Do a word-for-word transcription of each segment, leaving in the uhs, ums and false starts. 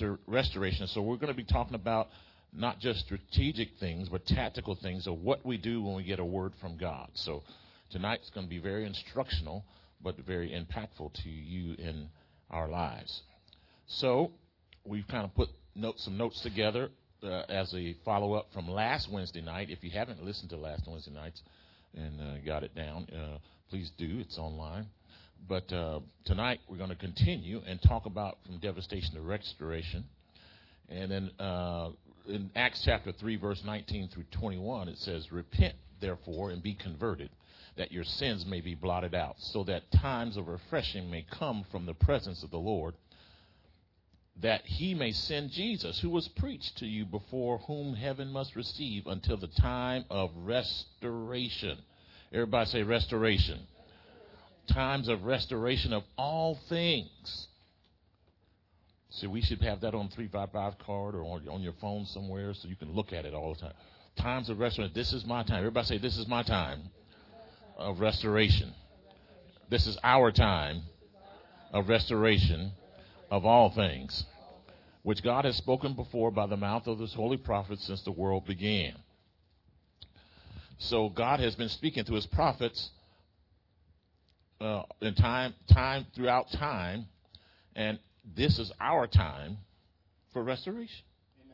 restor- restoration. So we're going to be talking about not just strategic things, but tactical things of what we do when we get a word from God. So tonight's going to be very instructional, but very impactful to you in our lives. So we've kind of put notes, some notes together uh, as a follow-up from last Wednesday night. If you haven't listened to last Wednesday nights and uh, got it down, uh, please do. It's online. But uh, tonight we're going to continue and talk about from devastation to restoration. And then uh, in Acts chapter three, verse nineteen through twenty-one, it says, "Repent, therefore, and be converted, that your sins may be blotted out, so that times of refreshing may come from the presence of the Lord, that he may send Jesus, who was preached to you before whom heaven must receive until the time of restoration." Everybody say restoration. Times of restoration of all things. So we should have that on three five five card or on, on your phone somewhere so you can look at it all the time. Times of restoration. This is my time. Everybody say, this is my time of restoration. This is our time of restoration of all things, which God has spoken before by the mouth of his holy prophets since the world began. So God has been speaking to his prophets uh, in time, time throughout time, and this is our time for restoration. Amen.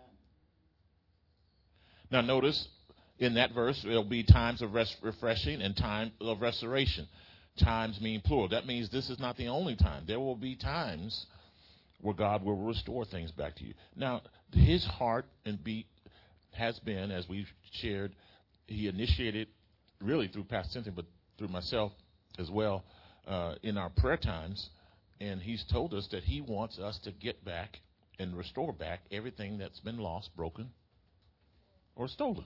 Now notice in that verse, there'll be times of rest, refreshing and time of restoration. Times mean plural. That means this is not the only time. There will be times where God will restore things back to you. Now, his heart and beat has been, as we've shared, he initiated really through Pastor Cynthia, but through myself as well, uh, in our prayer times. And he's told us that he wants us to get back and restore back everything that's been lost, broken, or stolen.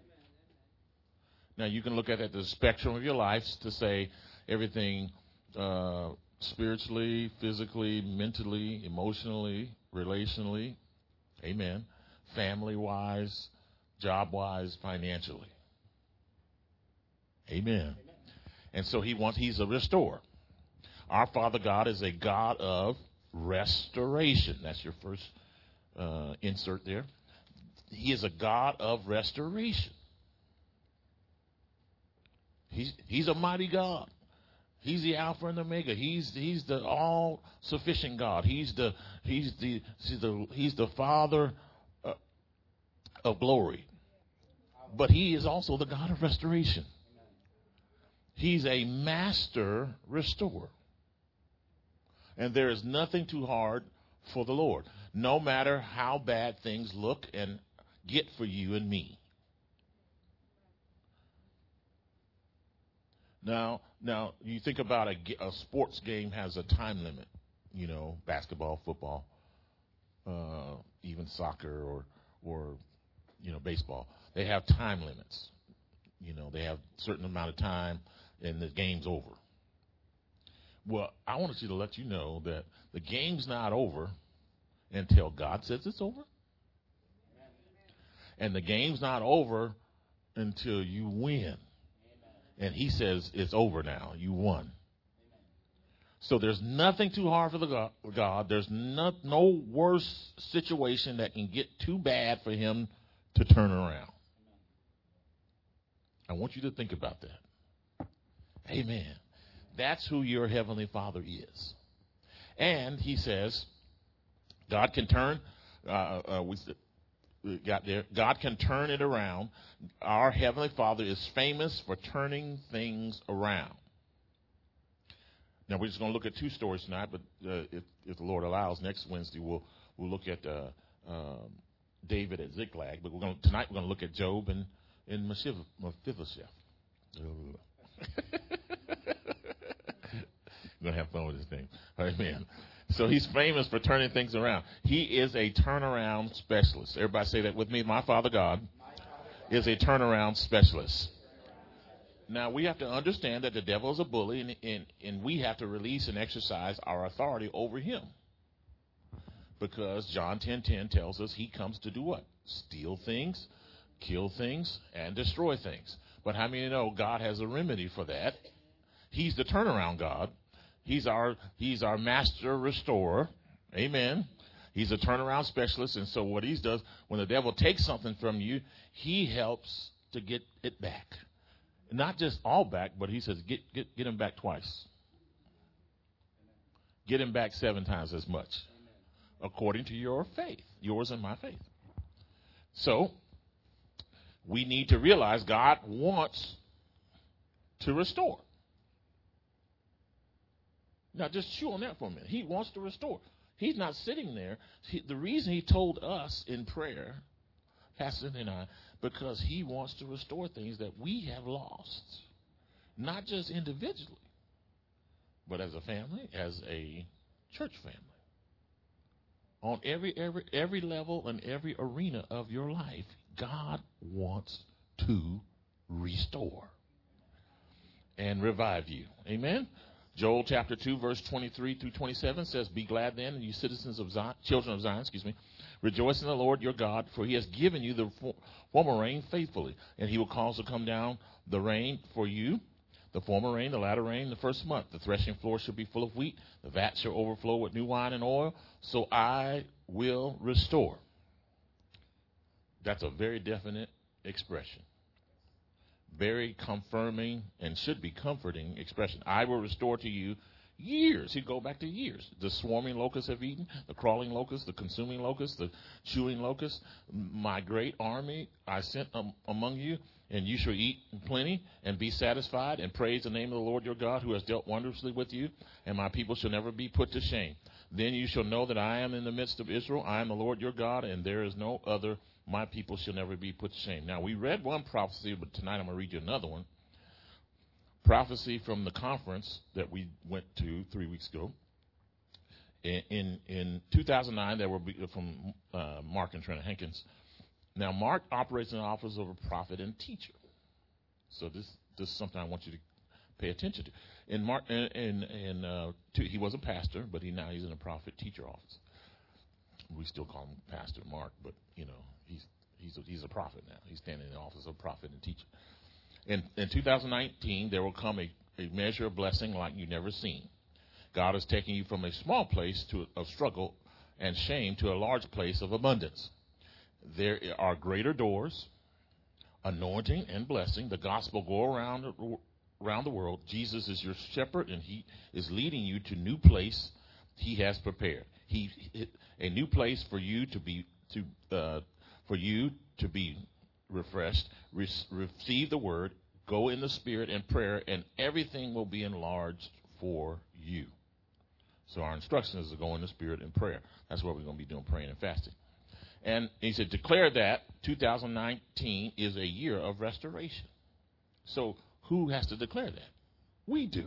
Now, you can look at it at the spectrum of your life to say everything uh, spiritually, physically, mentally, emotionally, relationally, amen, family-wise, job-wise, financially. Amen. Amen. And so he wants, he's a restorer. Our Father God is a God of restoration. That's your first uh, insert there. He is a God of restoration. He's, he's a mighty God. He's the Alpha and Omega. He's he's the all-sufficient God. He's the he's the he's the he's the Father uh, of glory. But he is also the God of restoration. He's a master restorer. And there is nothing too hard for the Lord, no matter how bad things look and get for you and me. Now, now you think about a, a sports game has a time limit, you know, basketball, football, uh, even soccer or, or, you know, baseball. They have time limits. You know, they have a certain amount of time and the game's over. Well, I wanted you to let you know that the game's not over until God says it's over. And the game's not over until you win. And he says it's over now. You won. So there's nothing too hard for the God. There's no, no worse situation that can get too bad for him to turn around. I want you to think about that. Amen. That's who your Heavenly Father is. And he says, God can turn, uh, uh, we, we got there, God can turn it around. Our Heavenly Father is famous for turning things around. Now, we're just going to look at two stories tonight, but uh, if, if the Lord allows, next Wednesday we'll we'll look at uh, um, David at Ziklag. But we're going to, tonight we're going to look at Job and, and Mephibosheth. We're going to have fun with this thing. Amen. So he's famous for turning things around. He is a turnaround specialist. Everybody say that with me. My Father God is a turnaround specialist. Now, we have to understand that the devil is a bully, and, and, and we have to release and exercise our authority over him. Because John ten ten tells us he comes to do what? Steal things, kill things, and destroy things. But how many know God has a remedy for that? He's the turnaround God. He's our, he's our master restorer. Amen. He's a turnaround specialist, and so what he does, when the devil takes something from you, he helps to get it back. Not just all back, but he says, get, get, get him back twice. Get him back seven times as much, according to your faith, yours and my faith. So we need to realize God wants to restore. Now, just chew on that for a minute. He wants to restore. He's not sitting there. He, the reason he told us in prayer, Pastor and I, because he wants to restore things that we have lost, not just individually, but as a family, as a church family. On every every every level and every arena of your life, God wants to restore and revive you. Amen. Joel chapter two, verse twenty-three through twenty-seven says, "Be glad then, you citizens of Zion, children of Zion, excuse me, rejoice in the Lord your God, for he has given you the former rain faithfully, and he will cause to come down the rain for you, the former rain, the latter rain, the first month. The threshing floor shall be full of wheat, the vat shall overflow with new wine and oil, so I will restore." That's a very definite expression. Very confirming and should be comforting expression. I will restore to you years. He'd go back to years. The swarming locusts have eaten, the crawling locusts, the consuming locusts, the chewing locusts. My great army I sent um, among you, and you shall eat plenty and be satisfied and praise the name of the Lord your God who has dealt wondrously with you, and my people shall never be put to shame. Then you shall know that I am in the midst of Israel. I am the Lord your God, and there is no other. My people shall never be put to shame. Now, we read one prophecy, but tonight I'm going to read you another one. Prophecy from the conference that we went to three weeks ago. In in, in two thousand nine, they were from uh, Mark and Trina Hankins. Now, Mark operates in the office of a prophet and teacher. So this, this is something I want you to pay attention to. In Mark, in, in, in uh, two, he was a pastor, but he now he's in a prophet teacher office. We still call him Pastor Mark, but you know he's he's a, he's a prophet now. He's standing in the office of prophet and teacher. In in two thousand nineteen, there will come a, a measure of blessing like you've never seen. God is taking you from a small place to of struggle and shame to a large place of abundance. There are greater doors, anointing and blessing. The gospel go around around the world. Jesus is your shepherd, and he is leading you to new place he has prepared. He a new place for you to be to uh, for you to be refreshed. Re- receive the word, go in the spirit and prayer, and everything will be enlarged for you. So our instruction is to go in the spirit and prayer. That's what we're going to be doing, praying and fasting. And he said, declare that two thousand nineteen is a year of restoration. So who has to declare that? We do.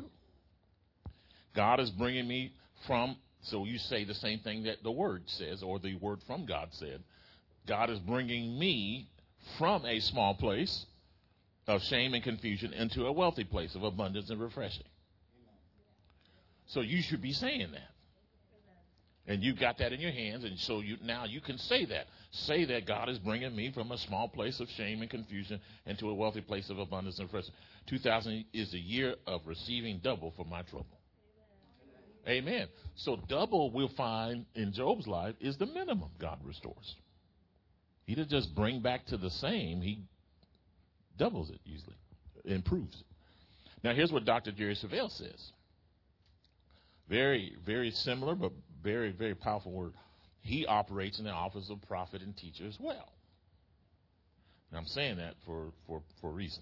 God is bringing me from. So you say the same thing that the word says, or the word from God said. God is bringing me from a small place of shame and confusion into a wealthy place of abundance and refreshing. So you should be saying that. And you've got that in your hands, and so you now you can say that. Say that God is bringing me from a small place of shame and confusion into a wealthy place of abundance and refreshing. two thousand is a year of receiving double for my trouble. Amen. So double we'll find in Job's life is the minimum God restores. He doesn't just bring back to the same. He doubles it usually, improves it. Now here's what Doctor Jerry Savelle says. Very, very similar, but very, very powerful word. He operates in the office of prophet and teacher as well. And I'm saying that for, for, for a reason.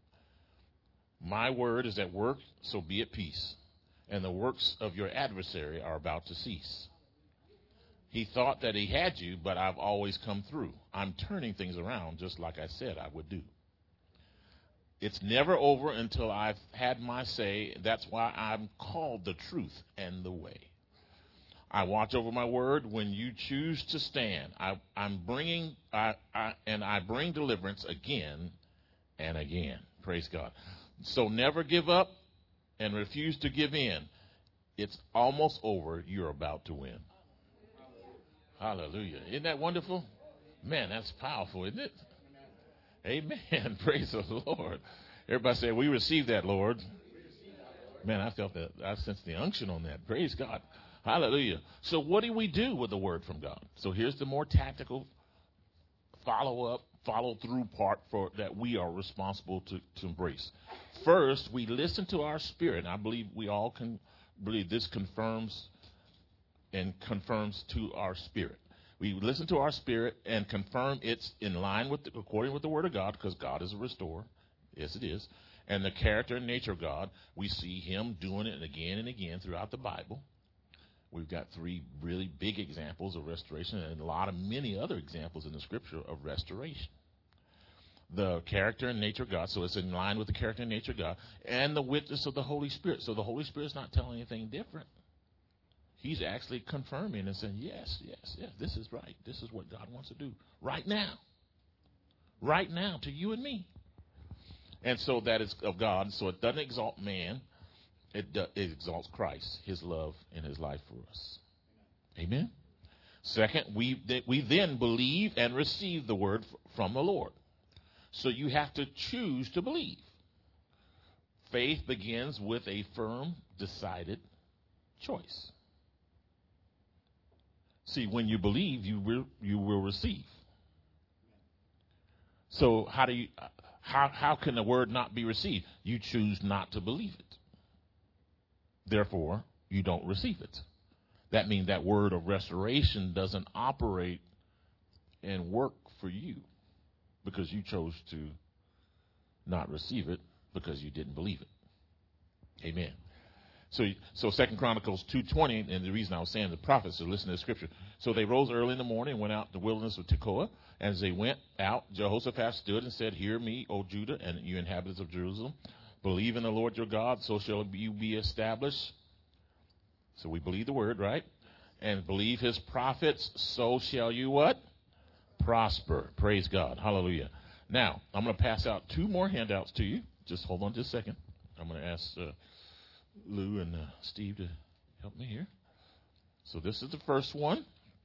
My word is at work, so be at peace. And the works of your adversary are about to cease. He thought that he had you, but I've always come through. I'm turning things around just like I said I would do. It's never over until I've had my say. That's why I'm called the truth and the way. I watch over my word when you choose to stand. I, I'm bringing, I, I, and I bring deliverance again and again. Praise God. So never give up and refuse to give in. It's almost over. You're about to win. Hallelujah. Isn't that wonderful? Man, that's powerful, isn't it? Amen. Praise the Lord. Everybody say, we receive that, Lord. Man, I felt that. I sensed the unction on that. Praise God. Hallelujah. So what do we do with the word from God? So here's the more tactical follow-up, follow-through part for that we are responsible to, to embrace. First, we listen to our spirit. And I believe we all can believe this confirms and confirms to our spirit. We listen to our spirit and confirm it's in line with, the, according with the word of God, because God is a restorer. Yes, it is. And the character and nature of God, we see him doing it again and again throughout the Bible. We've got three really big examples of restoration and a lot of many other examples in the scripture of restoration. The character and nature of God, so it's in line with the character and nature of God, and the witness of the Holy Spirit. So the Holy Spirit's not telling anything different. He's actually confirming and saying, yes, yes, yes, this is right. This is what God wants to do right now. Right now to you and me. And so that is of God. So it doesn't exalt man. It, uh, it exalts Christ, his love, and his life for us. Amen. Second, we, th- we then believe and receive the word f- from the Lord. So you have to choose to believe. Faith begins with a firm, decided choice. See, when you believe, you will, you will receive. So how do you, how, how can the word not be received? You choose not to believe it. Therefore, you don't receive it. That means that word of restoration doesn't operate and work for you because you chose to not receive it because you didn't believe it. Amen. So, so Second Chronicles two twenty, and the reason I was saying the prophets are listening to the scripture. So they rose early in the morning and went out to the wilderness of Tekoa. As they went out, Jehoshaphat stood and said, "Hear me, O Judah, and you inhabitants of Jerusalem. Believe in the Lord your God, so shall you be established." So we believe the word, right? And believe his prophets, so shall you what? Prosper. Praise God. Hallelujah. Now, I'm going to pass out two more handouts to you. Just hold on just a second. I'm going to ask uh, Lou and uh, Steve to help me here. So this is the first one.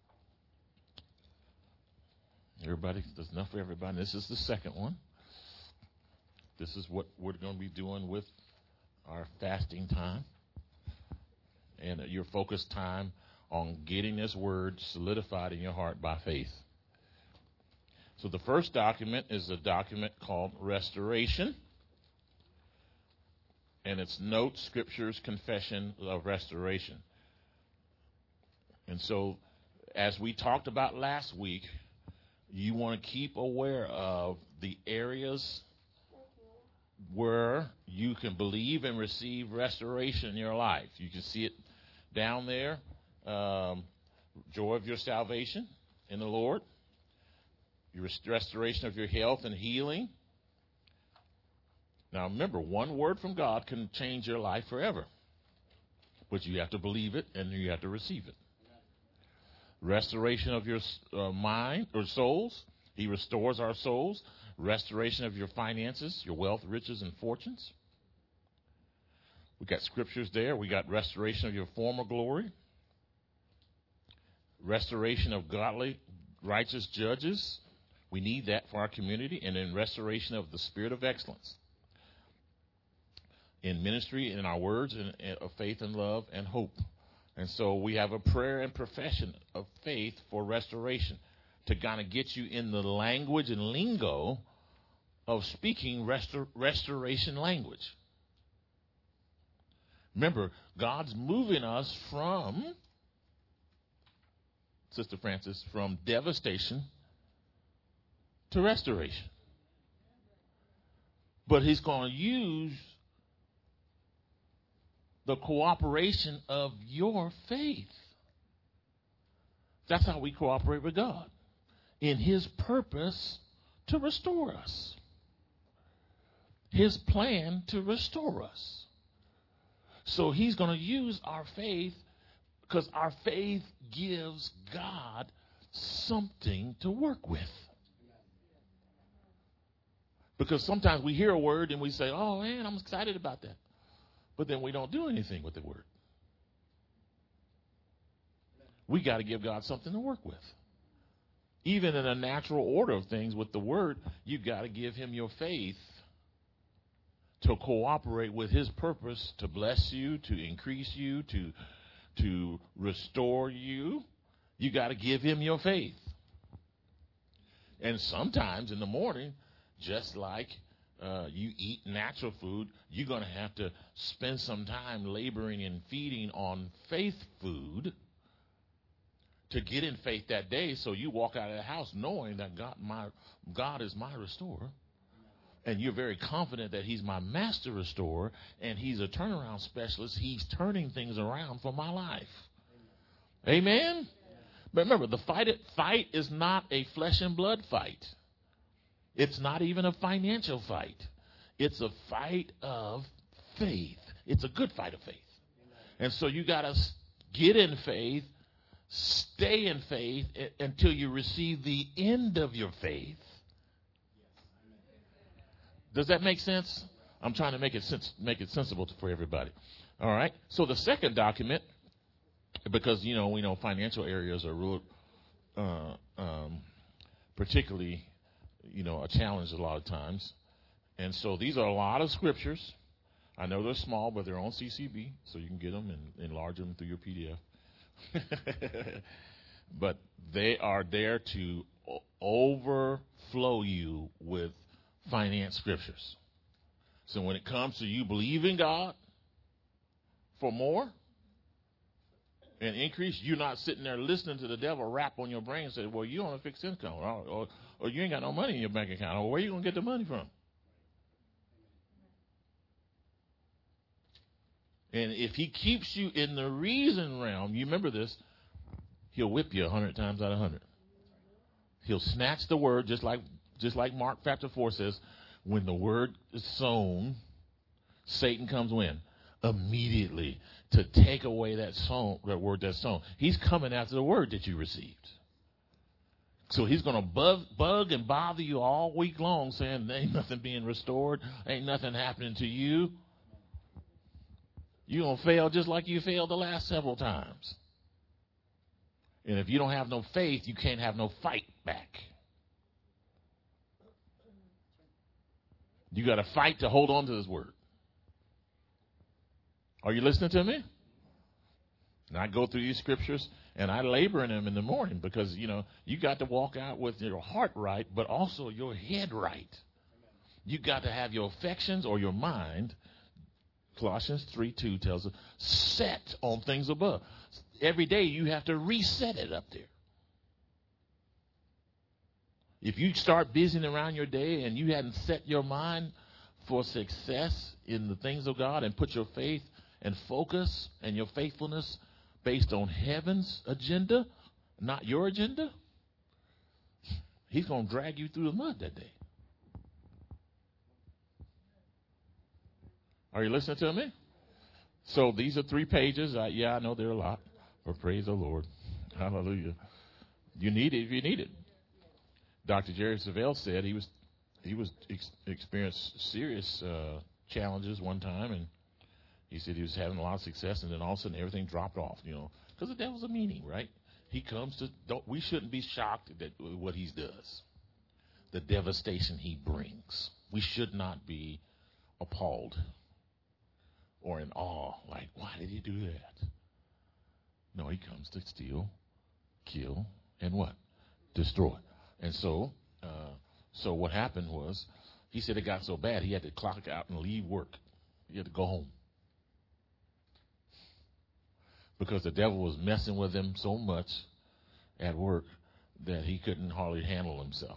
Everybody, there's enough for everybody. This is the second one. This is what we're going to be doing with our fasting time and your focused time on getting this word solidified in your heart by faith. So the first document is a document called Restoration, and it's Notes, Scriptures, Confession of Restoration. And so as we talked about last week, you want to keep aware of the areas where you can believe and receive restoration in your life. You can see it down there, um, joy of your salvation in the Lord, your restoration of your health and healing. Now remember, one word from God can change your life forever, but you have to believe it and you have to receive it. Restoration of your uh, mind or souls. He restores our souls. Restoration of your finances, your wealth, riches, and fortunes. We got scriptures there. We got restoration of your former glory. Restoration of godly, righteous judges. We need that for our community. And then restoration of the spirit of excellence in ministry, in our words, and of faith and love and hope. And so we have a prayer and profession of faith for restoration to kind of get you in the language and lingo of speaking restor- restoration language. Remember, God's moving us from, Sister Francis, from devastation to restoration. But he's going to use the cooperation of your faith. That's how we cooperate with God, in his purpose to restore us, his plan to restore us. So he's going to use our faith because our faith gives God something to work with. Because sometimes we hear a word and we say, "Oh man, I'm excited about that." But then we don't do anything with the word. We got to give God something to work with. Even in a natural order of things with the word, you've got to give him your faith to cooperate with his purpose to bless you, to increase you, to to restore you, you got to give him your faith. And sometimes in the morning, just like uh, you eat natural food, you're going to have to spend some time laboring and feeding on faith food to get in faith that day, so you walk out of the house knowing that God, my, God is my restorer. And you're very confident that he's my master restorer, and he's a turnaround specialist. He's turning things around for my life. Amen? Amen? But remember, the fight, fight is not a flesh and blood fight. It's not even a financial fight. It's a fight of faith. It's a good fight of faith. And so you got to get in faith, stay in faith until you receive the end of your faith. Does that make sense? I'm trying to make it sense, make it sensible for everybody. All right. So the second document, because you know we know financial areas are real, uh, um, particularly, you know, a challenge a lot of times, and so these are a lot of scriptures. I know they're small, but they're on C C B, so you can get them and enlarge them through your P D F. But they are there to overflow you with finance scriptures. So when it comes to you believing God for more and increase, you're not sitting there listening to the devil rap on your brain and say, well, you on a fixed income, or, or, or you ain't got no money in your bank account, or where you going to get the money from? And if he keeps you in the reason realm, you remember this, he'll whip you a hundred times out of a hundred. He'll snatch the word, just like just like Mark chapter four says, when the word is sown, Satan comes when? Immediately to take away that sown, that word that's sown. He's coming after the word that you received. So he's going to bug, bug and bother you all week long saying there ain't nothing being restored, ain't nothing happening to you. You're going to fail just like you failed the last several times. And if you don't have no faith, you can't have no fight back. You got to fight to hold on to this word. Are you listening to me? And I go through these scriptures, and I labor in them in the morning because, you know, you got to walk out with your heart right, but also your head right. You got to have your affections or your mind, Colossians three two tells us, set on things above. Every day you have to reset it up there. If you start busying around your day and you hadn't set your mind for success in the things of God and put your faith and focus and your faithfulness based on heaven's agenda, not your agenda, he's going to drag you through the mud that day. Are you listening to me? So these are three pages. Uh, yeah, I know they're a lot, but praise the Lord. Hallelujah. You need it if you need it. Doctor Jerry Savelle said he was he was ex- experienced serious uh, challenges one time, and he said he was having a lot of success, and then all of a sudden everything dropped off. You know, because the devil's a meanie, right? He comes to. Don't, we shouldn't be shocked at what he does, the devastation he brings. We should not be appalled or in awe, like, why did he do that? No, he comes to steal, kill, and what? Destroy. And so, uh, so what happened was, he said it got so bad he had to clock out and leave work. He had to go home because the devil was messing with him so much at work that he couldn't hardly handle himself.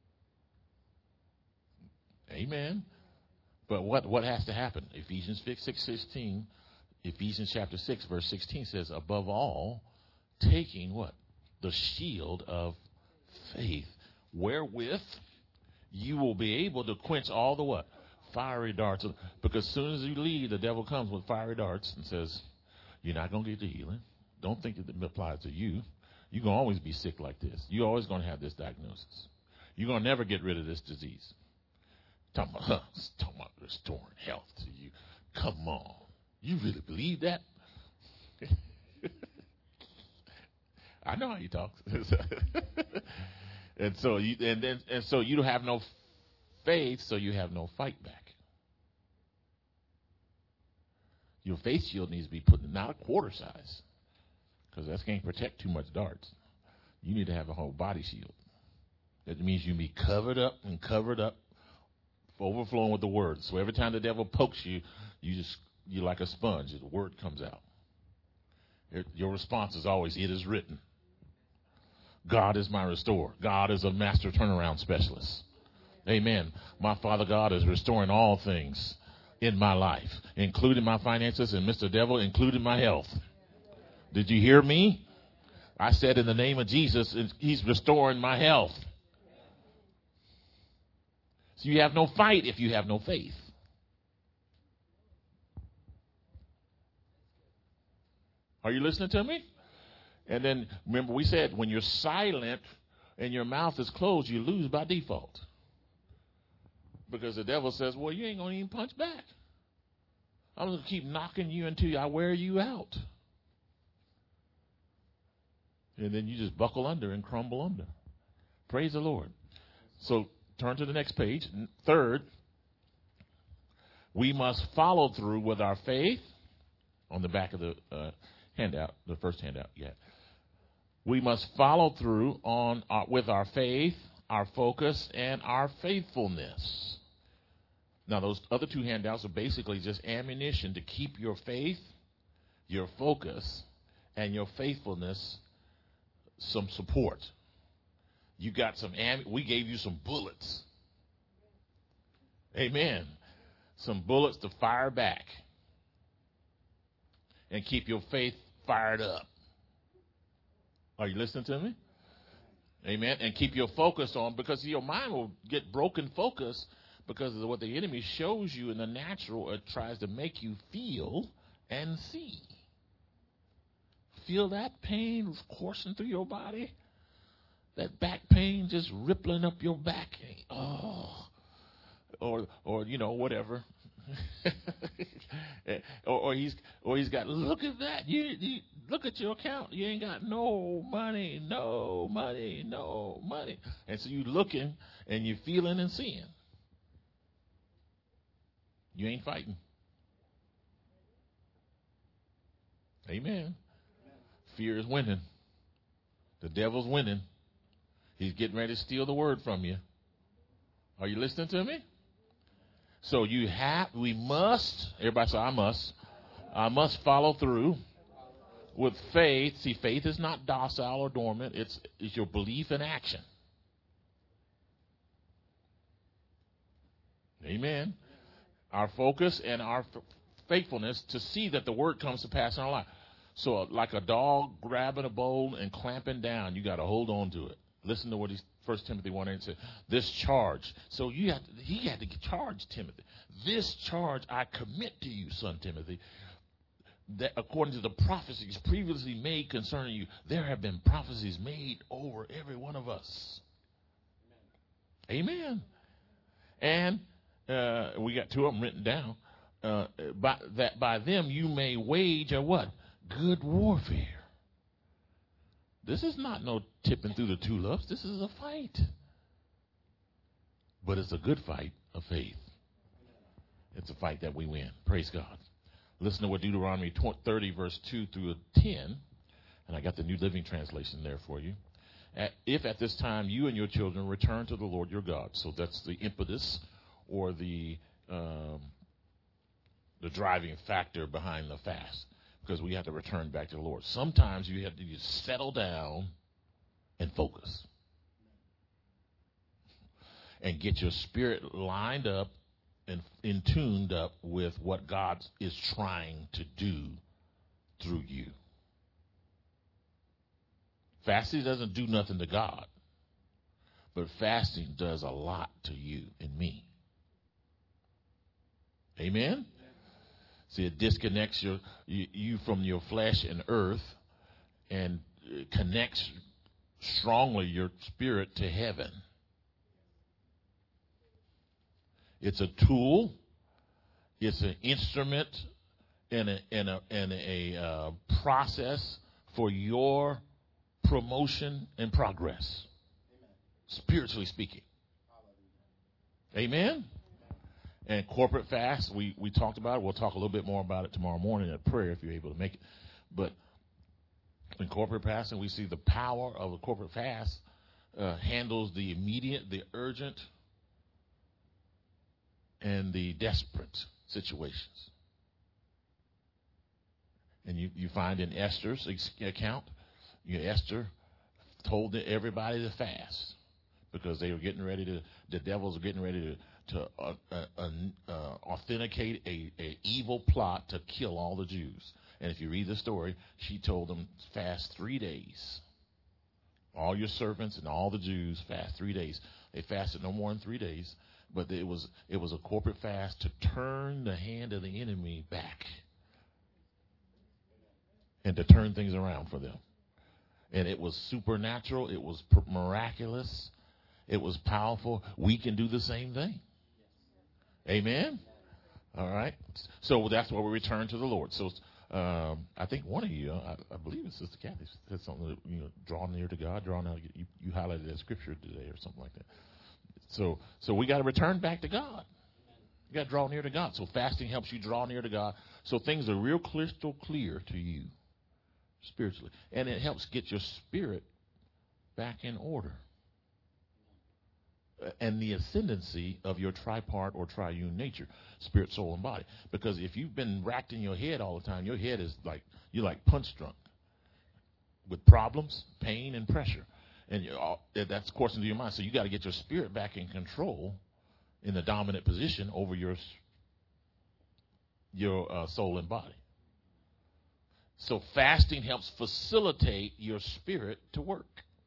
Amen. But what, what has to happen? Ephesians six sixteen, Ephesians chapter six verse sixteen says, above all, taking what? The shield of faith, wherewith you will be able to quench all the what? Fiery darts. Because as soon as you leave, the devil comes with fiery darts and says, you're not going to get the healing. Don't think it applies to you. You're going to always be sick like this. You're always going to have this diagnosis. You're going to never get rid of this disease. Talking about, huh, talking about restoring health to you. Come on. You really believe that? I know how you talk. and so you and then and so you don't have no faith, so you have no fight back. Your faith shield needs to be put in, not a quarter size. because that can't protect too much darts. You need to have a whole body shield. That means you be covered up and covered up, overflowing with the word. So every time the devil pokes you, you just you're like a sponge. The word comes out. It, your response is always, "It is written." God is my restorer. God is a master turnaround specialist. Amen. My Father God is restoring all things in my life, including my finances, and Mister Devil, including my health. Did you hear me? I said in the name of Jesus, he's restoring my health. So you have no fight if you have no faith. Are you listening to me? And then remember we said when you're silent and your mouth is closed, you lose by default. Because the devil says, well, you ain't going to even punch back. I'm going to keep knocking you until I wear you out. And then you just buckle under and crumble under. Praise the Lord. So turn to the next page. Third, we must follow through with our faith. On the back of the uh, handout, the first handout, yeah. We must follow through on uh, with our faith, our focus, and our faithfulness. Now, those other two handouts are basically just ammunition to keep your faith, your focus, and your faithfulness some support. You got some, am- we gave you some bullets. Amen. Some bullets to fire back and keep your faith fired up. Are you listening to me? Amen. And keep your focus on, because your mind will get broken focus because of what the enemy shows you in the natural. It tries to make you feel and see. Feel that pain coursing through your body? That back pain just rippling up your back. Oh. Or, or you know, whatever. or, or he's or he's got, look at that. You, you look at your account. You ain't got no money, no money, no money. And so you looking and you feeling and seeing. You ain't fighting. Amen. Fear is winning. The devil's winning. He's getting ready to steal the word from you. Are you listening to me? So you have, we must, everybody say, I must. I must follow through with faith. See, faith is not docile or dormant. It's, it's your belief in action. Amen. Our focus and our f- faithfulness to see that the word comes to pass in our life. So like a dog grabbing a bowl and clamping down, you got to hold on to it. Listen to what he's First Timothy one eight said. This charge. So you have to, he had to charge Timothy. This charge I commit to you, son Timothy, that according to the prophecies previously made concerning you, there have been prophecies made over every one of us. Amen. And uh, we got two of them written down. Uh, by, that by them you may wage a what? Good warfare. This is not no tipping through the tulips. This is a fight. But it's a good fight of faith. It's a fight that we win. Praise God. Listen to what Deuteronomy thirty, verse two through ten. And I got the New Living Translation there for you. At, if at this time you and your children return to the Lord your God. So that's the impetus or the um, the driving factor behind the fast. Because we have to return back to the Lord. Sometimes you have to just settle down and focus. And get your spirit lined up and in tuned up with what God is trying to do through you. Fasting doesn't do nothing to God. But fasting does a lot to you and me. Amen? See, it disconnects your you, you from your flesh and earth and connects strongly your spirit to heaven. It's a tool. It's an instrument and a, and a, and a uh, process for your promotion and progress, spiritually speaking. Amen? And corporate fast, we, we talked about it. We'll talk a little bit more about it tomorrow morning at prayer if you're able to make it. But In corporate fasting, we see the power of a corporate fast uh, handles the immediate, the urgent, and the desperate situations. And you, you find in Esther's account, you know, Esther told everybody to fast because they were getting ready to, the devils were getting ready to, to uh, uh, uh, uh, authenticate a, a evil plot to kill all the Jews. And if you read the story, she told them fast three days. All your servants and all the Jews fast three days. They fasted no more than three days, but it was it was a corporate fast to turn the hand of the enemy back and to turn things around for them. And it was supernatural. It was miraculous. It was powerful. We can do the same thing. Amen? All right. So that's why we return to the Lord. So um, I think one of you, I, I believe it's Sister Kathy, said something that, you know, draw near to God, draw near. You, you highlighted that scripture today or something like that. So, so we got to return back to God. You got to draw near to God. So fasting helps you draw near to God. So things are real crystal clear to you spiritually. And it helps get your spirit back in order. And the ascendancy of your tripart or triune nature, spirit, soul, and body. Because if you've been racked in your head all the time, your head is like, you're like punch drunk with problems, pain, and pressure. And you're all, that's coursing through your mind. So you got to get your spirit back in control in the dominant position over your, your uh, soul and body. So fasting helps facilitate your spirit to work.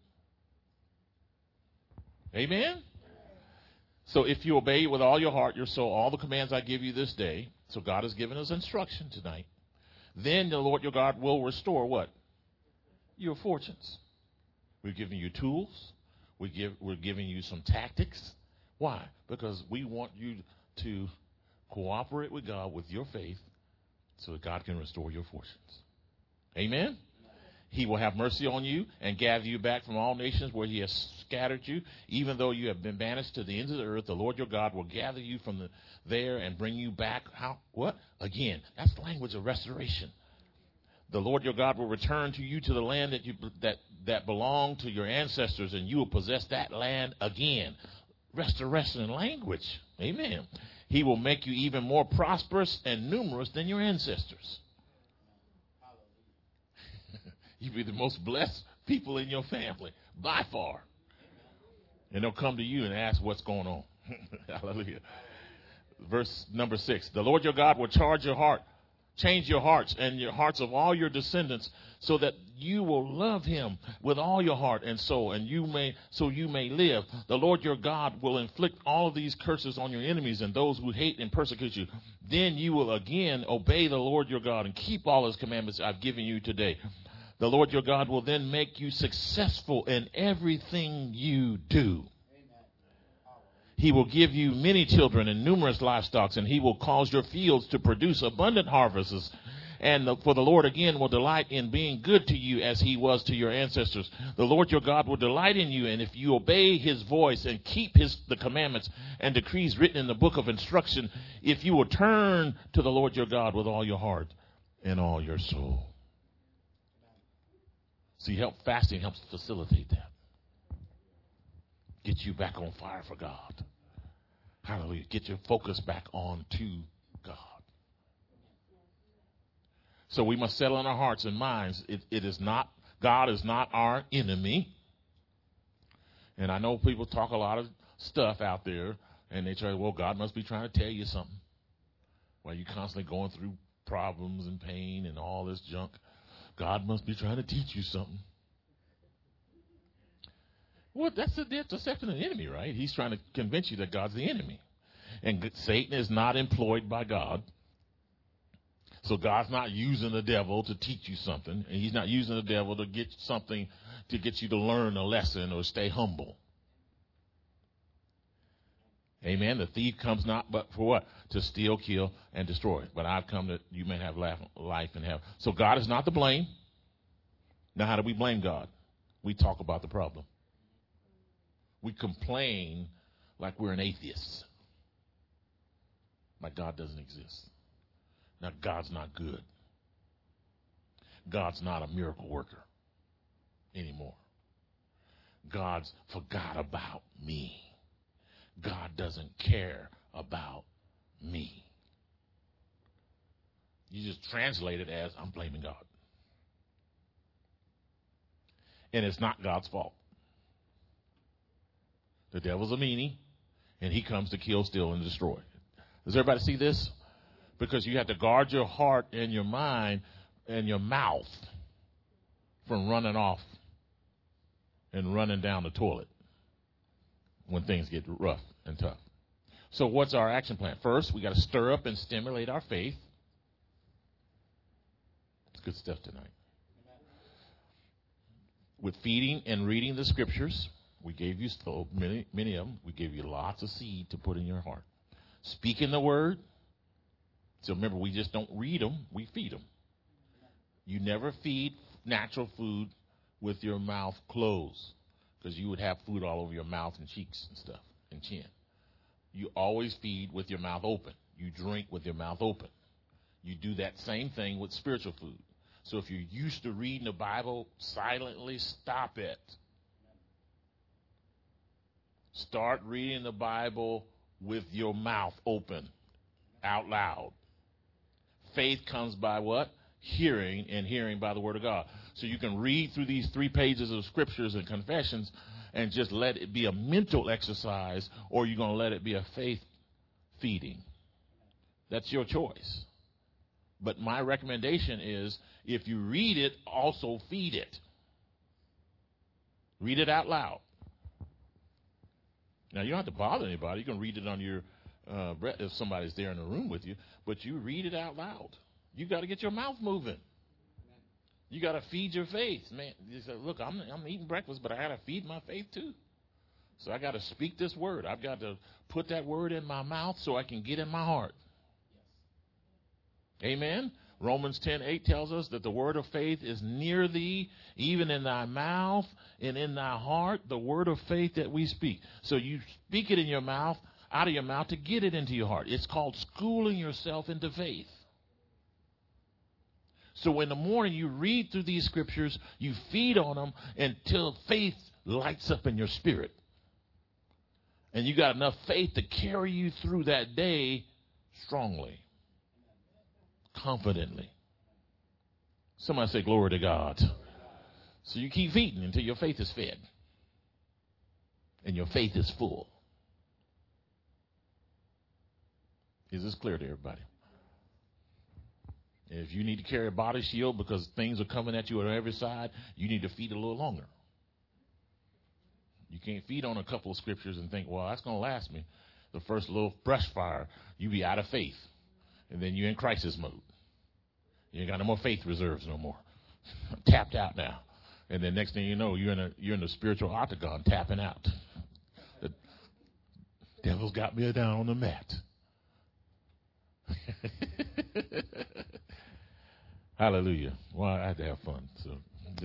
Amen? So if you obey with all your heart, your soul, all the commands I give you this day, so God has given us instruction tonight, then the Lord your God will restore what? Your fortunes. We're giving you tools. We give, we're giving you some tactics. Why? Because we want you to cooperate with God with your faith so that God can restore your fortunes. Amen? He will have mercy on you and gather you back from all nations where he has scattered you. Even though you have been banished to the ends of the earth, the Lord your God will gather you from the, there and bring you back. How? What? Again, that's the language of restoration. The Lord your God will return to you to the land that you that that belonged to your ancestors, and you will possess that land again. Restoration in language. Amen. He will make you even more prosperous and numerous than your ancestors. You'll be the most blessed people in your family, by far. And they'll come to you and ask what's going on. Hallelujah. Verse number six. The Lord your God will charge your heart, change your hearts and your hearts of all your descendants, so that you will love him with all your heart and soul, and you may so you may live. The Lord your God will inflict all of these curses on your enemies and those who hate and persecute you. Then you will again obey the Lord your God and keep all his commandments I've given you today. The Lord your God will then make you successful in everything you do. He will give you many children and numerous livestock, and he will cause your fields to produce abundant harvests. And the, for the Lord again will delight in being good to you as he was to your ancestors. The Lord your God will delight in you, and if you obey his voice and keep his the commandments and decrees written in the book of instruction, if you will turn to the Lord your God with all your heart and all your soul. See, help fasting helps facilitate that. Get you back on fire for God. Hallelujah. Get your focus back on to God. So we must settle in our hearts and minds. It, it is not, God is not our enemy. And I know people talk a lot of stuff out there, and they try, well, God must be trying to tell you something. While you're constantly going through problems and pain and all this junk. God must be trying to teach you something. Well, that's the deception of the enemy, right? He's trying to convince you that God's the enemy. And Satan is not employed by God. So God's not using the devil to teach you something. And he's not using the devil to get something, to get you to learn a lesson or stay humble. Amen. The thief comes not but for what? To steal, kill, and destroy. But I've come that you may have life and have. So God is not to blame. Now, how do we blame God? We talk about the problem. We complain like we're an atheist. Like God doesn't exist. Now, God's not good. God's not a miracle worker. anymore. God's forgot about me. God doesn't care about me. You just translate it as, I'm blaming God. And it's not God's fault. The devil's a meanie, and he comes to kill, steal, and destroy. Does everybody see this? Because you have to guard your heart and your mind and your mouth from running off and running down the toilet when things get rough and tough. So what's our action plan? First, we got to stir up and stimulate our faith. It's good stuff tonight. With feeding and reading the scriptures, we gave you so many, many of them. We gave you lots of seed to put in your heart. Speaking the word. So remember, we just don't read them, we feed them. You never feed natural food with your mouth closed, because you would have food all over your mouth and cheeks and stuff and chin. You always feed with your mouth open. You drink with your mouth open. You do that same thing with spiritual food. So if you're used to reading the Bible silently, stop it. Start reading the Bible with your mouth open, out loud. Faith comes by what? Hearing, and hearing by the word of God. So you can read through these three pages of scriptures and confessions and just let it be a mental exercise, or you're going to let it be a faith feeding. That's your choice. But my recommendation is, if you read it, also feed it. Read it out loud. Now, you don't have to bother anybody. You can read it on your uh, breath if somebody's there in the room with you, but you read it out loud. You got to get your mouth moving. You got to feed your faith. Man, you say, look, I'm, I'm eating breakfast, but I got to feed my faith too. So I got to speak this word. I've got to put that word in my mouth so I can get in my heart. Amen. Romans ten eight tells us that the word of faith is near thee, even in thy mouth and in thy heart, the word of faith that we speak. So you speak it in your mouth, out of your mouth, to get it into your heart. It's called schooling yourself into faith. So in the morning you read through these scriptures, you feed on them until faith lights up in your spirit. And you got enough faith to carry you through that day strongly. Confidently. Somebody say glory to God. So you keep feeding until your faith is fed. And your faith is full. Is this clear to everybody? If you need to carry a body shield because things are coming at you on every side, you need to feed a little longer. You can't feed on a couple of scriptures and think, well, that's going to last me. The first little brush fire, you be out of faith. And then you're in crisis mode. You ain't got no more faith reserves no more. I'm tapped out now. And then next thing you know, you're in a you're in the spiritual octagon tapping out. The devil's got me down on the mat. Hallelujah. Well, I had to have fun. So,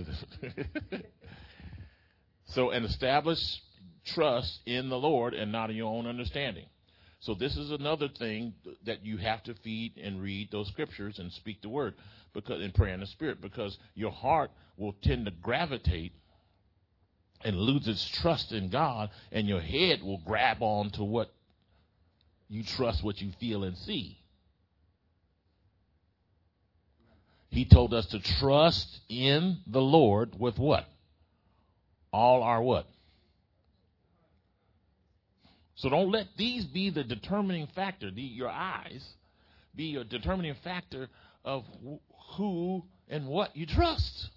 so and establish trust in the Lord and not in your own understanding. So this is another thing that you have to feed and read those scriptures and speak the word, because and pray in the spirit, because your heart will tend to gravitate and lose its trust in God, and your head will grab on to what you trust, what you feel and see. He told us to trust in the Lord with what? All our what? So don't let these be the determining factor, the, your eyes, be your determining factor of wh- who and what you trust.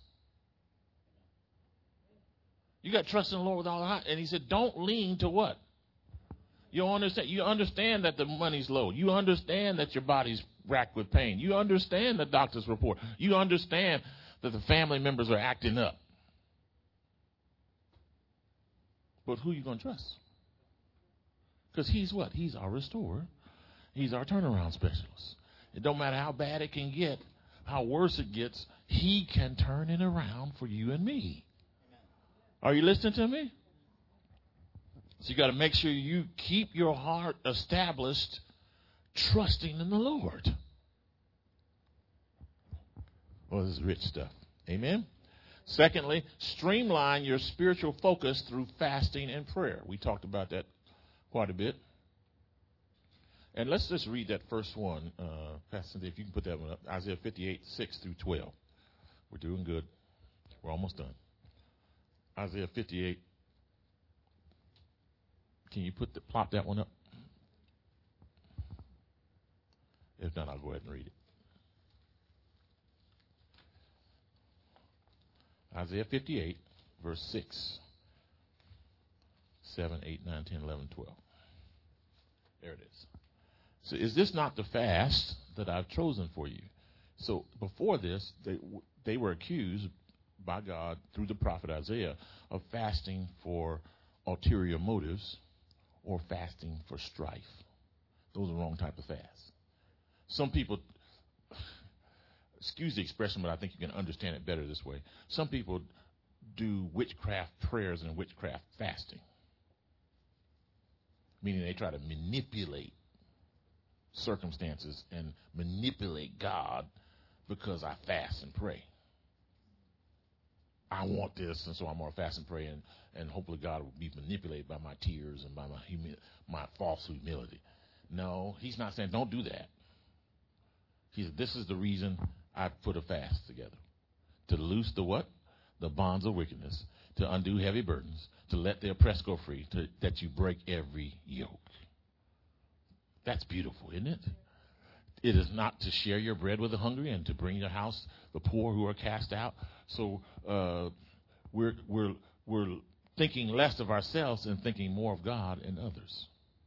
You got to trust in the Lord with all your heart. And he said, don't lean to what? You understand, you understand that the money's low. You understand that your body's racked with pain. You understand the doctor's report. You understand that the family members are acting up. But who are you going to trust? Because he's what? He's our restorer. He's our turnaround specialist. It don't matter how bad it can get, how worse it gets, he can turn it around for you and me. Are you listening to me? So you got to make sure you keep your heart established, trusting in the Lord. Well, this is rich stuff. Amen? Secondly, streamline your spiritual focus through fasting and prayer. We talked about that quite a bit. And let's just read that first one, uh, Pastor Cynthia, if you can put that one up. Isaiah fifty-eight, six through twelve. We're doing good. We're almost done. Isaiah fifty-eight. Can you put the, plot that one up? If not, I'll go ahead and read it. Isaiah fifty-eight, verse six, seven, eight, nine, ten, eleven, twelve. There it is. So is this not the fast that I've chosen for you? So before this, they, they were accused by God through the prophet Isaiah of fasting for ulterior motives or fasting for strife. Those are the wrong type of fast. Some people, excuse the expression, but I think you can understand it better this way. Some people do witchcraft prayers and witchcraft fasting, meaning they try to manipulate circumstances and manipulate God because I fast and pray. I want this, and so I'm going to fast and pray, and, and hopefully God will be manipulated by my tears and by my humi- my false humility. No, he's not saying don't do that. He said this is the reason I put a fast together. To loose the what? The bonds of wickedness, to undo heavy burdens, to let the oppressed go free, to, that you break every yoke. That's beautiful, isn't it? It is not to share your bread with the hungry and to bring your house the poor who are cast out. So uh, we're we're we're thinking less of ourselves and thinking more of God and others.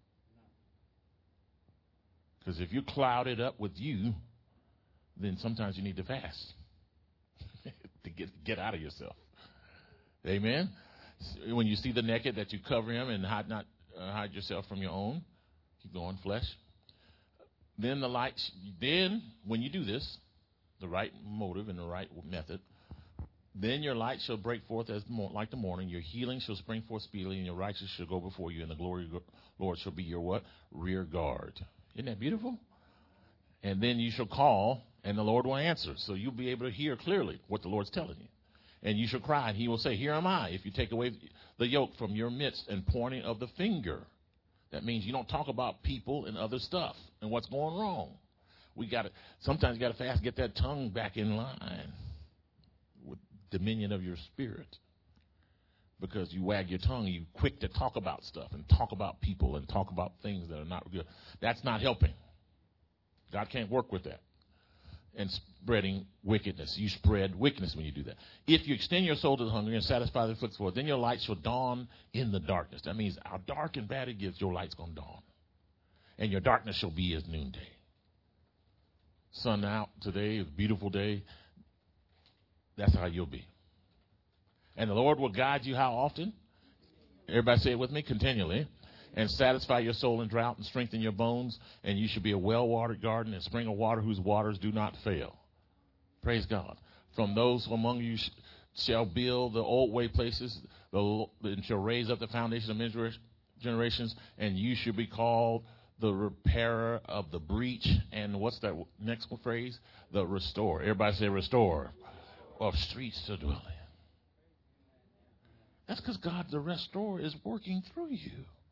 Because if you're clouded up with you, then sometimes you need to fast to get get out of yourself. Amen. When you see the naked, that you cover him and hide not uh, hide yourself from your own. Keep going, flesh. Then the light. Then when you do this, the right motive and the right method, then your light shall break forth as the, like the morning. Your healing shall spring forth speedily, and your righteousness shall go before you, and the glory of the Lord shall be your what? Rear guard. Isn't that beautiful? And then you shall call, and the Lord will answer. So you'll be able to hear clearly what the Lord's telling you. And you shall cry, and he will say, here am I. If you take away the yoke from your midst and pointing of the finger. That means you don't talk about people and other stuff and what's going wrong. We got to, sometimes you got to fast, get that tongue back in line with dominion of your spirit. Because you wag your tongue, you quick to talk about stuff and talk about people and talk about things that are not good. That's not helping. God can't work with that. And spreading wickedness. You spread wickedness when you do that. If you extend your soul to the hungry and satisfy the afflicted, then your light shall dawn in the darkness. That means how dark and bad it gets, your light's going to dawn. And your darkness shall be as noonday. Sun out today, a beautiful day. That's how you'll be. And the Lord will guide you how often? Everybody say it with me, continually. And satisfy your soul in drought and strengthen your bones. And you shall be a well-watered garden and spring of water whose waters do not fail. Praise God. From those among you sh- shall build the old way places the, and shall raise up the foundation of many generations. And you shall be called the repairer of the breach. And what's that next phrase? The restorer. Everybody say restore. Of streets to dwell in. That's because God, the restorer, is working through you.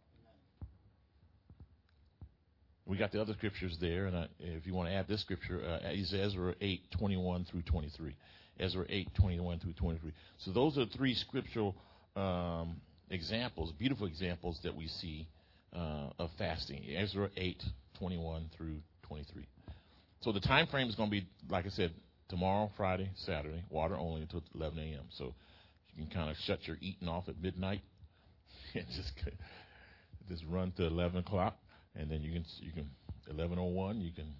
We got the other scriptures there, and I, if you want to add this scripture, uh, is Ezra eight, twenty-one through twenty-three. Ezra eight, twenty-one through twenty-three. So those are three scriptural um, examples, beautiful examples that we see uh, of fasting. Ezra eight, twenty-one through twenty-three. So the time frame is going to be, like I said, tomorrow, Friday, Saturday, water only until eleven a.m. So you can kind of shut your eating off at midnight and just just run to eleven o'clock. And then you can, you can eleven oh one, you can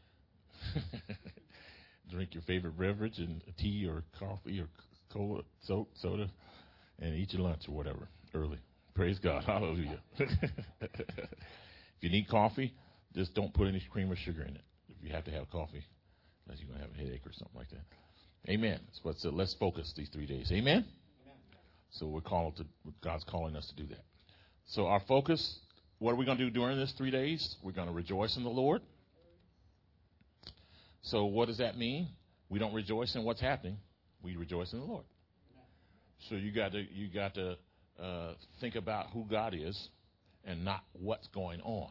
drink your favorite beverage and tea or coffee or cola, soda, soda, and eat your lunch or whatever early. Praise God. Hallelujah. If you need coffee, just don't put any cream or sugar in it. If you have to have coffee, unless you're going to have a headache or something like that. Amen. So let's, uh, let's focus these three days. Amen? Amen. So we're called to, God's calling us to do that. So our focus. What are we going to do during this three days? We're going to rejoice in the Lord. So what does that mean? We don't rejoice in what's happening. We rejoice in the Lord. So you got to you got to uh, think about who God is and not what's going on.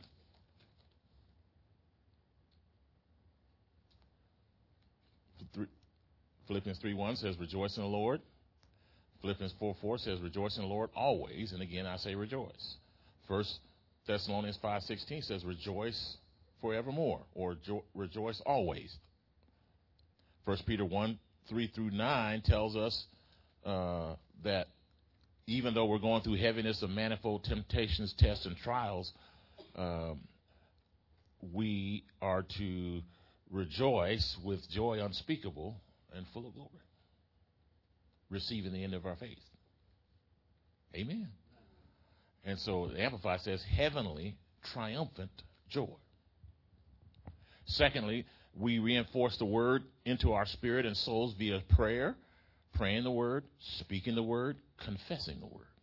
Philippians three one says, rejoice in the Lord. Philippians four four says, rejoice in the Lord always. And again, I say rejoice. First Thessalonians five sixteen says, rejoice forevermore, or jo- rejoice always. First Peter one three through nine tells us uh, that even though we're going through heaviness of manifold temptations, tests, and trials, um, we are to rejoice with joy unspeakable and full of glory, receiving the end of our faith. Amen. And so the Amplified says heavenly, triumphant joy. Secondly, we reinforce the word into our spirit and souls via prayer, praying the word, speaking the word, confessing the word.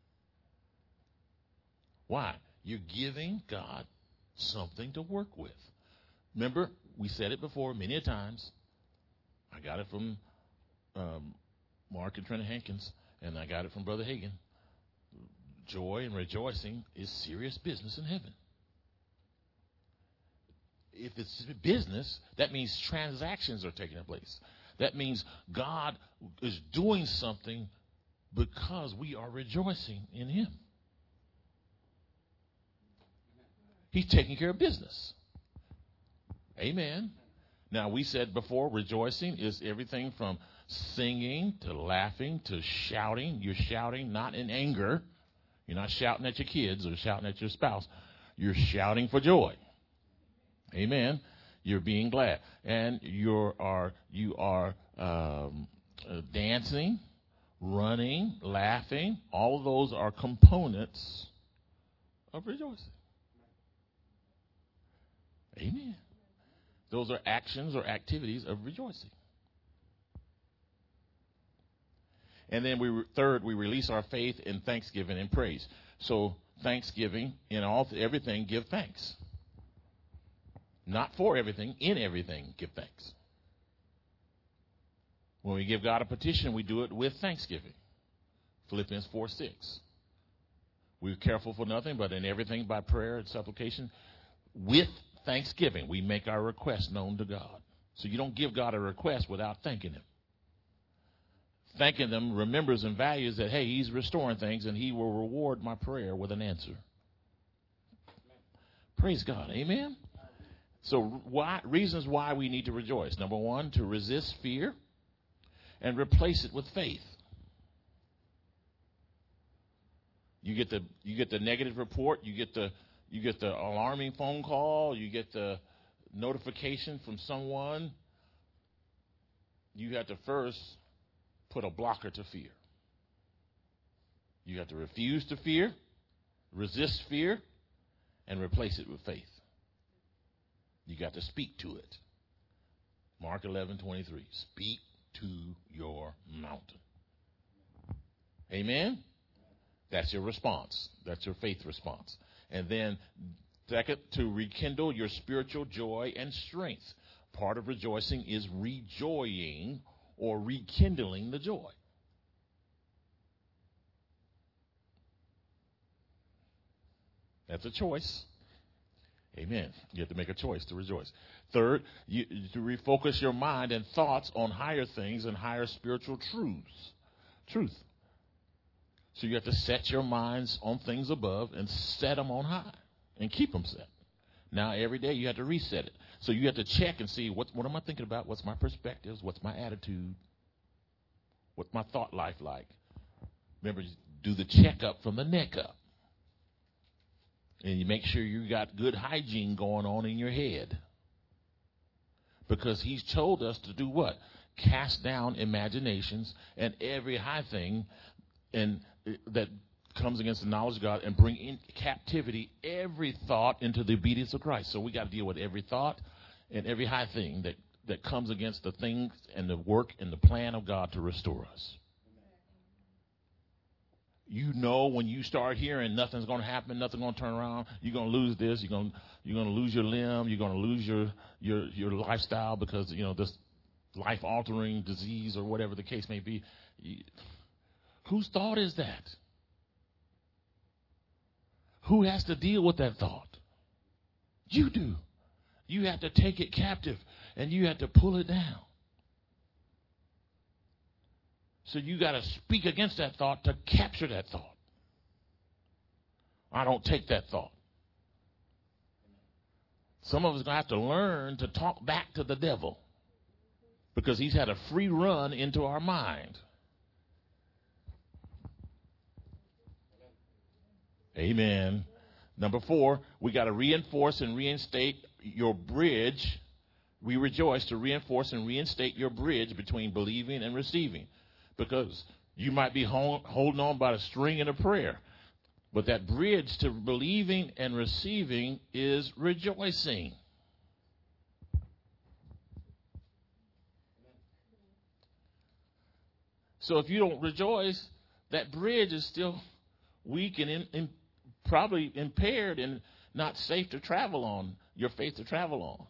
Why? You're giving God something to work with. Remember, we said it before many a times. I got it from um, Mark and Trina Hankins, and I got it from Brother Hagin. Joy and rejoicing is serious business in heaven. If it's business, that means transactions are taking place. That means God is doing something because we are rejoicing in Him. He's taking care of business. Amen. Now, we said before, rejoicing is everything from singing to laughing to shouting. You're shouting not in anger. You're not shouting at your kids or shouting at your spouse. You're shouting for joy. Amen. You're being glad. And you are, you are um, uh, dancing, running, laughing. All of those are components of rejoicing. Amen. Those are actions or activities of rejoicing. And then we third, we release our faith in thanksgiving and praise. So thanksgiving, in all everything, give thanks. Not for everything, in everything, give thanks. When we give God a petition, we do it with thanksgiving. Philippians four six. We're careful for nothing, but in everything by prayer and supplication, with thanksgiving, we make our request known to God. So you don't give God a request without thanking Him. Thanking Him remembers and values that, hey, He's restoring things and He will reward my prayer with an answer. Praise God. Amen. So why, reasons why we need to rejoice. Number one, to resist fear and replace it with faith. You get the you get the negative report, you get the you get the alarming phone call, you get the notification from someone. You have to first put a blocker to fear. You have to refuse to fear, resist fear, and replace it with faith. You got to speak to it. Mark eleven twenty-three. Speak to your mountain. Amen? That's your response. That's your faith response. And then, second, to rekindle your spiritual joy and strength. Part of rejoicing is rejoying or rekindling the joy. That's a choice. Amen. You have to make a choice to rejoice. Third, you, to refocus your mind and thoughts on higher things and higher spiritual truths. Truth. So you have to set your minds on things above and set them on high and keep them set. Now, every day you have to reset it. So you have to check and see, what, what am I thinking about? What's my perspectives? What's my attitude? What's my thought life like? Remember, do the checkup from the neck up. And you make sure you got good hygiene going on in your head. Because He's told us to do what? Cast down imaginations and every high thing and that comes against the knowledge of God and bring in captivity every thought into the obedience of Christ. So we got to deal with every thought and every high thing that, that comes against the things and the work and the plan of God to restore us. You know, when you start hearing nothing's going to happen, nothing's going to turn around, you're going to lose this, you're going to, you're going to lose your limb, you're going to lose your, your, your lifestyle because, you know, this life-altering disease or whatever the case may be. You, Whose thought is that? Who has to deal with that thought? You do. You have to take it captive and you have to pull it down. So you got to speak against that thought to capture that thought. I don't take that thought. Some of us are going to have to learn to talk back to the devil because he's had a free run into our mind. Amen. Number four, we got to reinforce and reinstate your bridge. We rejoice to reinforce and reinstate your bridge between believing and receiving, because you might be hold, holding on by a string in a prayer, but that bridge to believing and receiving is rejoicing. So if you don't rejoice, that bridge is still weak and in, in, probably impaired and not safe to travel on, your faith to travel on.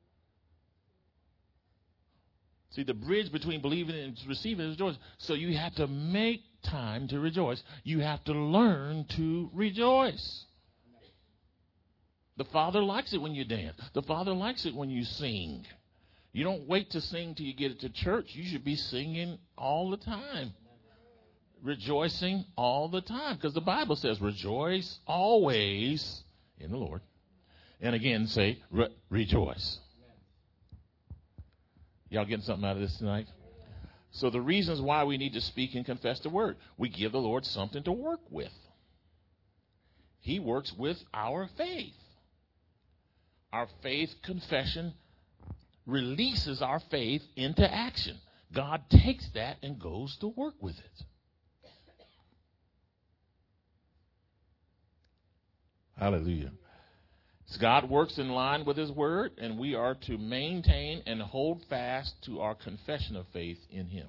See, the bridge between believing and receiving is rejoicing. So you have to make time to rejoice. You have to learn to rejoice. The Father likes it when you dance. The Father likes it when you sing. You don't wait to sing till you get it to church. You should be singing all the time. Rejoicing all the time. Because the Bible says, rejoice always in the Lord. And again, say, re- rejoice. Y'all getting something out of this tonight? So the reasons why we need to speak and confess the word. We give the Lord something to work with. He works with our faith. Our faith confession releases our faith into action. God takes that and goes to work with it. Hallelujah. So God works in line with his word, and we are to maintain and hold fast to our confession of faith in him.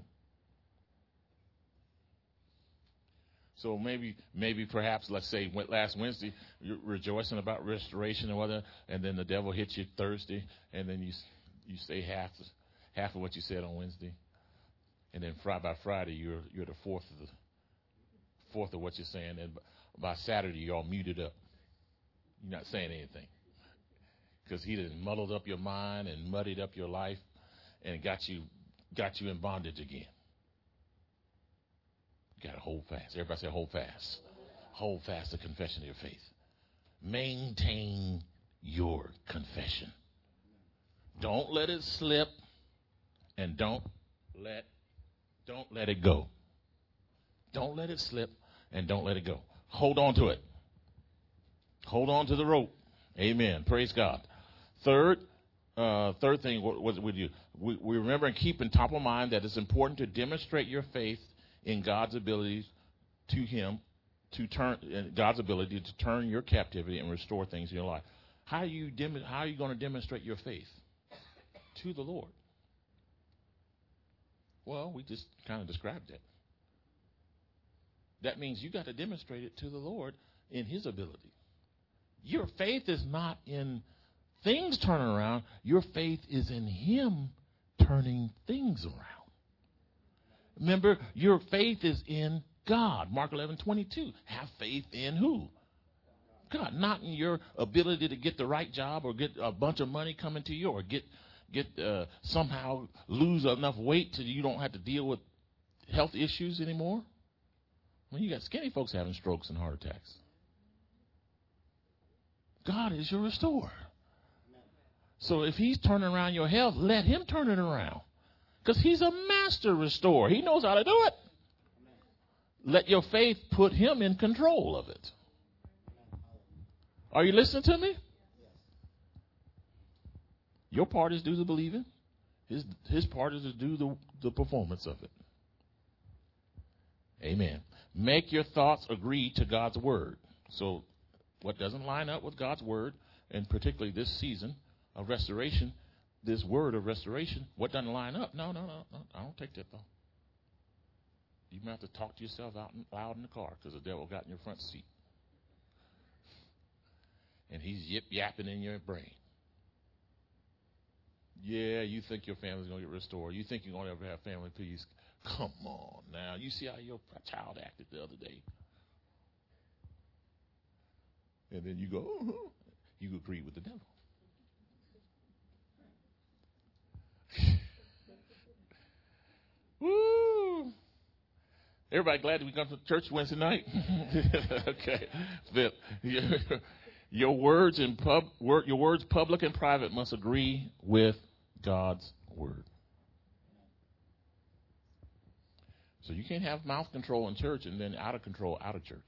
So maybe, maybe perhaps, let's say last Wednesday, you're rejoicing about restoration or whatever, and then the devil hits you Thursday, and then you you say half half of what you said on Wednesday, and then Friday, by Friday you're you're the fourth of the fourth of what you're saying, and by Saturday you're all muted up. You're not saying anything because he done muddled up your mind and muddied up your life and got you got you in bondage again. You got to hold fast. Everybody say hold fast. Hold fast the confession of your faith. Maintain your confession. Don't let it slip, and don't let don't let it go. Don't let it slip, and don't let it go. Hold on to it. Hold on to the rope. Amen. Praise God. Third, uh, third thing, what was it with you? We, we remember and keep in top of mind that it's important to demonstrate your faith in God's ability to Him, to turn in God's ability to turn your captivity and restore things in your life. How are you dem- How are you going to demonstrate your faith to the Lord? Well, we just kind of described that. That means you got to demonstrate it to the Lord in His ability. Your faith is not in things turning around. Your faith is in Him turning things around. Remember, your faith is in God. Mark eleven twenty-two. Have faith in who? God. Not in your ability to get the right job or get a bunch of money coming to you or get get uh, somehow lose enough weight so you don't have to deal with health issues anymore. I mean, you got skinny folks having strokes and heart attacks. God is your restorer. So if He's turning around your health, let Him turn it around. Because He's a master restorer. He knows how to do it. Let your faith put Him in control of it. Are you listening to me? Your part is do the believing. His, his part is to do the, the performance of it. Amen. Make your thoughts agree to God's word. So what doesn't line up with God's word, and particularly this season of restoration, this word of restoration, what doesn't line up? No, no, no, no. I don't take that thought. You might have to talk to yourself out in, loud in the car because the devil got in your front seat. And he's yip yapping in your brain. Yeah, you think your family's going to get restored. You think you're going to ever have family peace. Come on now. You see how your child acted the other day. And then you go, oh, you agree with the devil. Woo! Everybody glad that we come to church Wednesday night? Okay. The, your, your words in pub, word, your words public and private must agree with God's word. So you can't have mouth control in church and then out of control out of church.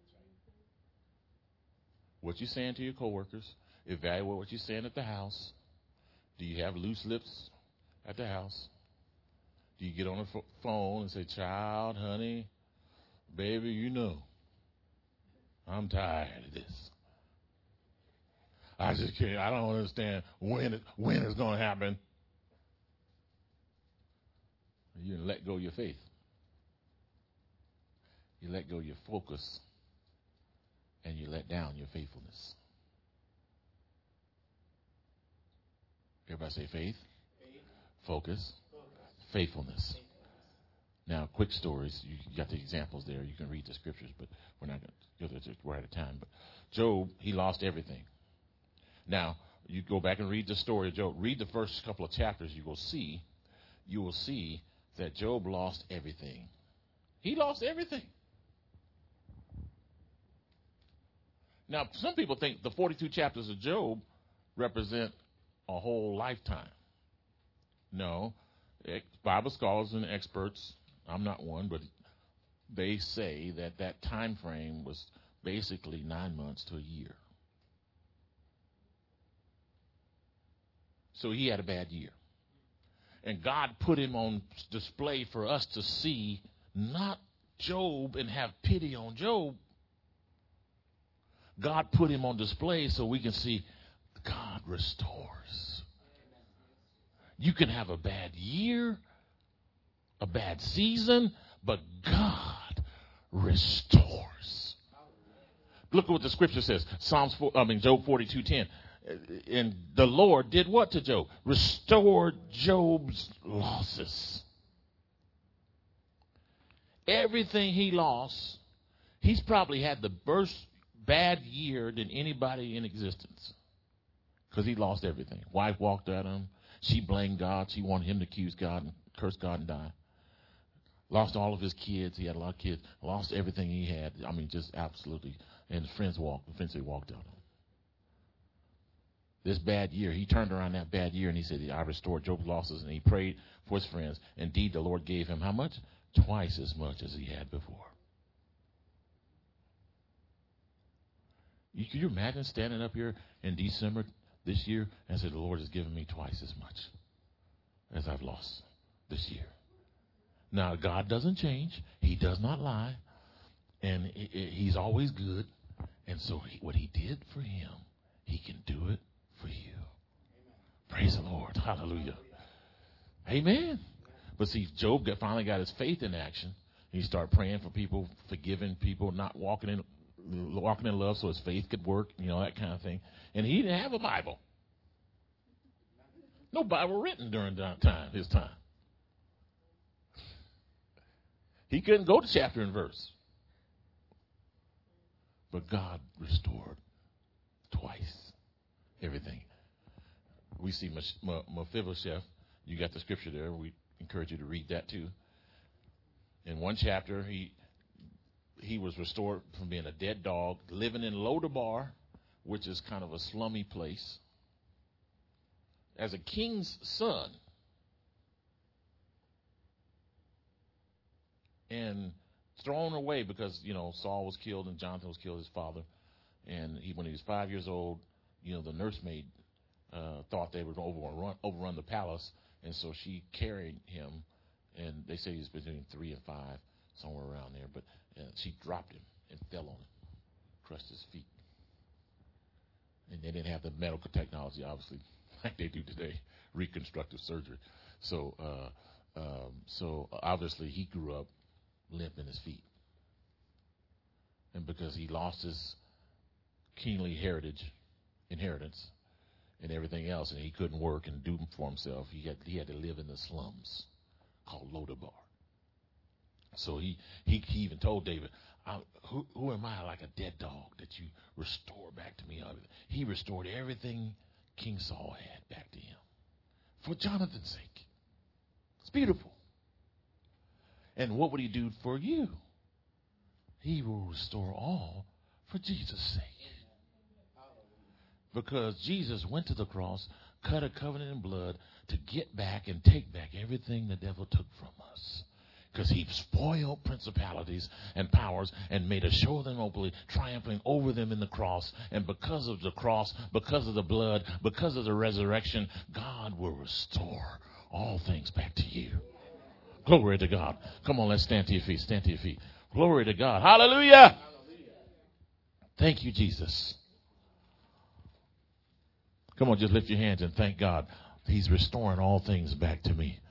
What you saying to your coworkers, evaluate what you're saying at the house. Do you have loose lips at the house? Do you get on the phone and say, child, honey, baby, you know, I'm tired of this. I just can't, I don't understand when it, when it's going to happen. You let go of your faith. You let go of your focus. And you let down your faithfulness. Everybody say faith, faith. Focus, Focus. Faithfulness. Faithfulness. Now, quick stories. You got the examples there. You can read the scriptures, but we're not going to go there. We're out of time. But Job, he lost everything. Now, you go back and read the story of Job. Read the first couple of chapters. You will see, you will see that Job lost everything. He lost everything. Now, some people think the forty-two chapters of Job represent a whole lifetime. No, Bible scholars and experts, I'm not one, but they say that that time frame was basically nine months to a year. So he had a bad year. And God put him on display for us to see not Job and have pity on Job. God put him on display so we can see God restores. You can have a bad year, a bad season, but God restores. Look at what the scripture says. Psalms, four, I mean Job forty-two ten. And the Lord did what to Job? Restored Job's losses. Everything he lost, he's probably had the worst bad year than anybody in existence, because he lost everything. Wife walked at him. She blamed God. She wanted him to accuse God and curse God and die. Lost all of his kids. He had a lot of kids. Lost everything he had. I mean, just absolutely. And his friends walked. Eventually walked out. This bad year, he turned around that bad year and he said, I restored Job's losses, and he prayed for his friends. Indeed, the Lord gave him how much? Twice as much as he had before. You, can you imagine standing up here in December this year and say, the Lord has given me twice as much as I've lost this year? Now, God doesn't change. He does not lie. And he's always good. And so he, what he did for him, he can do it for you. Amen. Praise the Lord. Hallelujah. Amen. But see, Job got, finally got his faith in action. He started praying for people, forgiving people, not walking in walking in love so his faith could work, you know, that kind of thing. And he didn't have a Bible. No Bible written during that time, his time. He couldn't go to chapter and verse. But God restored twice everything. We see Mephibosheth. You got the scripture there. We encourage you to read that too. In one chapter, he he was restored from being a dead dog, living in Lodabar, which is kind of a slummy place, as a king's son. And thrown away because, you know, Saul was killed and Jonathan was killed, his father. And he, when he was five years old, you know, the nursemaid uh, thought they would overrun, overrun the palace. And so she carried him. And they say he was between three and five, somewhere around there. But uh, she dropped him and fell on him, crushed his feet. And they didn't have the medical technology, obviously, like they do today, reconstructive surgery. So, uh, um, so obviously he grew up limp in his feet. And because he lost his kingly heritage, inheritance, and everything else, and he couldn't work and do for himself, he had he had to live in the slums called Lodabar. So he, he, he even told David, I, who, who am I like a dead dog that you restore back to me? He restored everything King Saul had back to him for Jonathan's sake. It's beautiful. And what would he do for you? He will restore all for Jesus' sake. Because Jesus went to the cross, cut a covenant in blood to get back and take back everything the devil took from us. Because he spoiled principalities and powers and made a show of them openly, triumphing over them in the cross. And because of the cross, because of the blood, because of the resurrection, God will restore all things back to you. Glory to God. Come on, let's stand to your feet. Stand to your feet. Glory to God. Hallelujah. Thank you, Jesus. Come on, just lift your hands and thank God. He's restoring all things back to me.